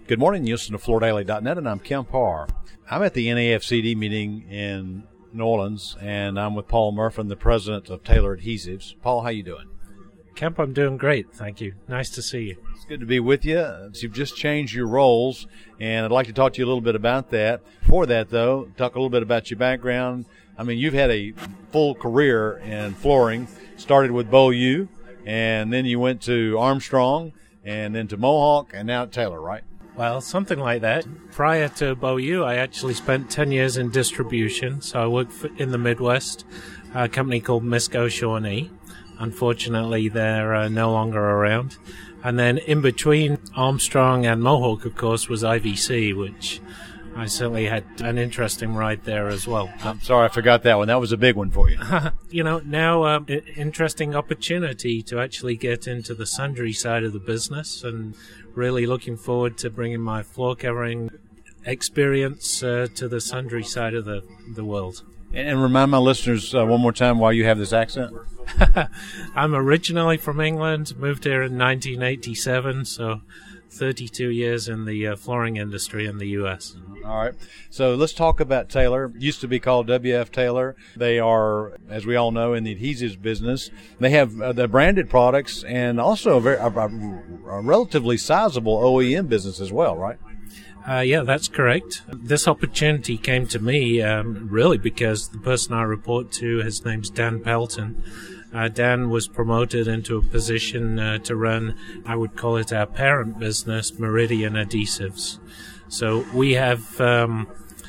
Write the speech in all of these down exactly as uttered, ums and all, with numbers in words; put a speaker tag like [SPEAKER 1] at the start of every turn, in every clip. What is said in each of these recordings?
[SPEAKER 1] Good morning. You listen to Florida Daily dot net, and I'm Kemp Harr. I'm at the N A F C D meeting in New Orleans, and I'm with Paul Murphin, the president of Taylor Adhesives. Paul, how you doing?
[SPEAKER 2] Kemp, I'm doing great. Thank you. Nice to see you.
[SPEAKER 1] It's good to be with you. You've just changed your roles, and I'd like to talk to you a little bit about that. Before that, though, talk a little bit about your background. I mean, you've had a full career in flooring. Started with Beaulieu, and then you went to Armstrong, and then to Mohawk, and now at Taylor, right?
[SPEAKER 2] Well, something like that. Prior to Beaulieu, I actually spent ten years in distribution. So I worked for, in the Midwest, a company called Misco Shawnee. Unfortunately, they're uh, no longer around. And then in between Armstrong and Mohawk, of course, was I V C, which I certainly had an interesting ride there as well.
[SPEAKER 1] I'm sorry, I forgot that one. That was a big one for you.
[SPEAKER 2] You know, now um, interesting opportunity to actually get into the sundry side of the business, and really looking forward to bringing my floor covering experience uh, to the sundry side of the, the world.
[SPEAKER 1] And remind my listeners uh, one more time why you have this accent.
[SPEAKER 2] I'm originally from England, moved here in nineteen eighty-seven, so thirty-two years in the uh, flooring industry in the U S.
[SPEAKER 1] All right. So let's talk about Taylor. It used to be called W F Taylor. They are, as we all know, in the adhesives business. They have uh, the branded products and also a, very, a, a relatively sizable O E M business as well, right?
[SPEAKER 2] Uh, yeah, that's correct. This opportunity came to me um, really because the person I report to, his name's Dan Pelton. Uh, Dan was promoted into a position uh, to run, I would call it our parent business, Meridian Adhesives. So we have um,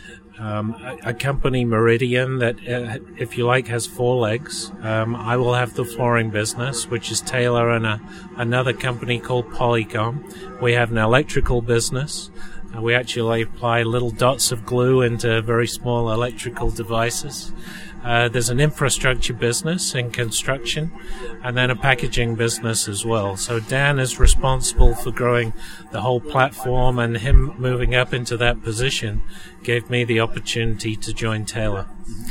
[SPEAKER 2] um, a, a company, Meridian, that, uh, if you like, has four legs. Um, I will have the flooring business, which is Taylor, and a, another company called Polycom. We have an electrical business. Uh, we actually apply little dots of glue into very small electrical devices. Uh, there's an infrastructure business in construction, and then a packaging business as well. So Dan is responsible for growing the whole platform, and him moving up into that position gave me the opportunity to join Taylor.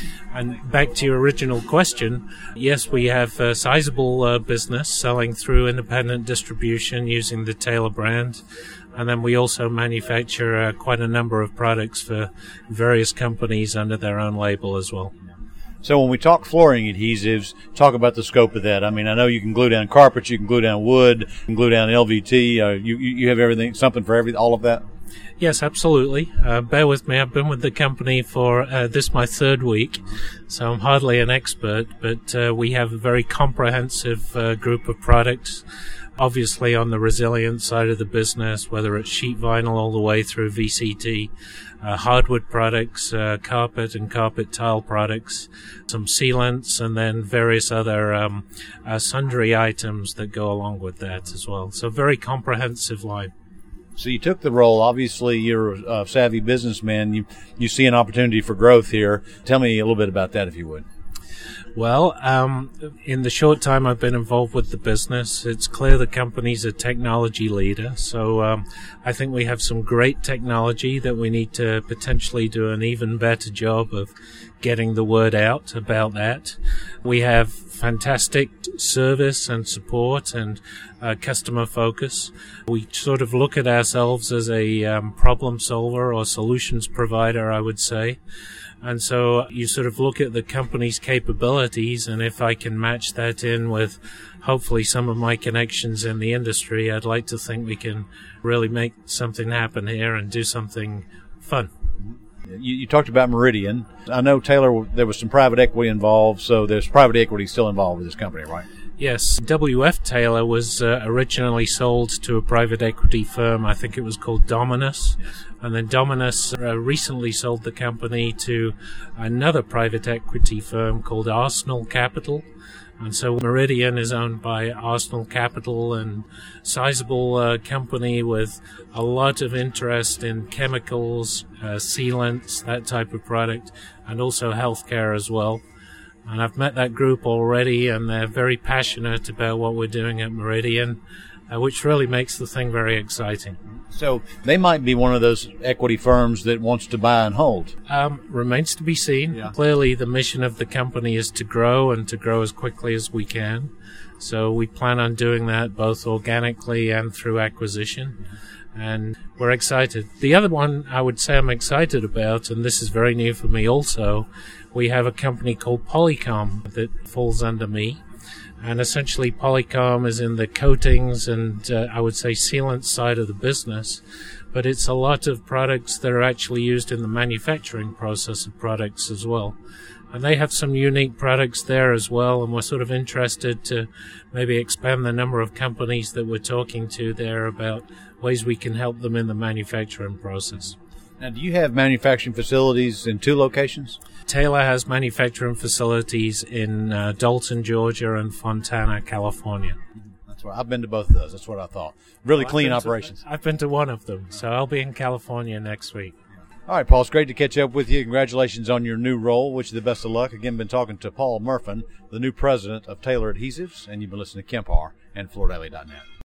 [SPEAKER 2] And back to your original question, yes, we have a sizable uh, business selling through independent distribution using the Taylor brand. And then we also manufacture uh, quite a number of products for various companies under their own label as well.
[SPEAKER 1] So when we talk flooring adhesives, talk about the scope of that. I mean, I know you can glue down carpet, you can glue down wood, you can glue down L V T. Uh, you you have everything, something for every all of that.
[SPEAKER 2] Yes, absolutely. Uh, bear with me. I've been with the company for uh, this my third week, so I'm hardly an expert. But uh, we have a very comprehensive uh, group of products. Obviously, on the resilient side of the business, whether it's sheet vinyl all the way through V C T, uh, hardwood products, uh, carpet and carpet tile products, some sealants, and then various other um, uh, sundry items that go along with that as well. So very comprehensive line.
[SPEAKER 1] So you took the role. Obviously, you're a savvy businessman. You you see an opportunity for growth here. Tell me a little bit about that, if you would.
[SPEAKER 2] Well, um, in the short time I've been involved with the business, it's clear the company's a technology leader. So um, I think we have some great technology that we need to potentially do an even better job of getting the word out about that. We have fantastic service and support and uh, customer focus. We sort of look at ourselves as a um, problem solver or solutions provider, I would say. And so you sort of look at the company's capabilities, and if I can match that in with hopefully some of my connections in the industry, I'd like to think we can really make something happen here and do something fun.
[SPEAKER 1] You, you talked about Meridian. I know, Taylor, there was some private equity involved, so there's private equity still involved with this company, right?
[SPEAKER 2] Yes. W F Taylor was uh, originally sold to a private equity firm. I think it was called Dominus. And then Dominus uh, recently sold the company to another private equity firm called Arsenal Capital. And so Meridian is owned by Arsenal Capital, and sizable uh, company with a lot of interest in chemicals, uh, sealants, that type of product, and also healthcare as well. And I've met that group already, and they're very passionate about what we're doing at Meridian, uh, which really makes the thing very exciting.
[SPEAKER 1] So they might be one of those equity firms that wants to buy and hold.
[SPEAKER 2] Um, remains to be seen. Yeah. Clearly, the mission of the company is to grow and to grow as quickly as we can. So we plan on doing that both organically and through acquisition. and we're excited. The other one I would say I'm excited about, and this is very new for me also, we have a company called Polycom that falls under me. And essentially Polycom is in the coatings and uh, I would say sealant side of the business, but it's a lot of products that are actually used in the manufacturing process of products as well. And they have some unique products there as well, and we're sort of interested to maybe expand the number of companies that we're talking to there about ways we can help them in the manufacturing process.
[SPEAKER 1] Now, do you have manufacturing facilities in two locations?
[SPEAKER 2] Taylor has manufacturing facilities in uh, Dalton, Georgia, and Fontana, California.
[SPEAKER 1] That's what I've been to both of those. That's what I thought. Really
[SPEAKER 2] well,
[SPEAKER 1] clean
[SPEAKER 2] I've
[SPEAKER 1] operations.
[SPEAKER 2] To, I've been to one of them, so I'll be in California next week.
[SPEAKER 1] All right, Paul, it's great to catch up with you. Congratulations on your new role. Wish you the best of luck. Again, been talking to Paul Murfin, the new president of Taylor Adhesives, and you've been listening to Kemp Harr and Florida Daily dot net.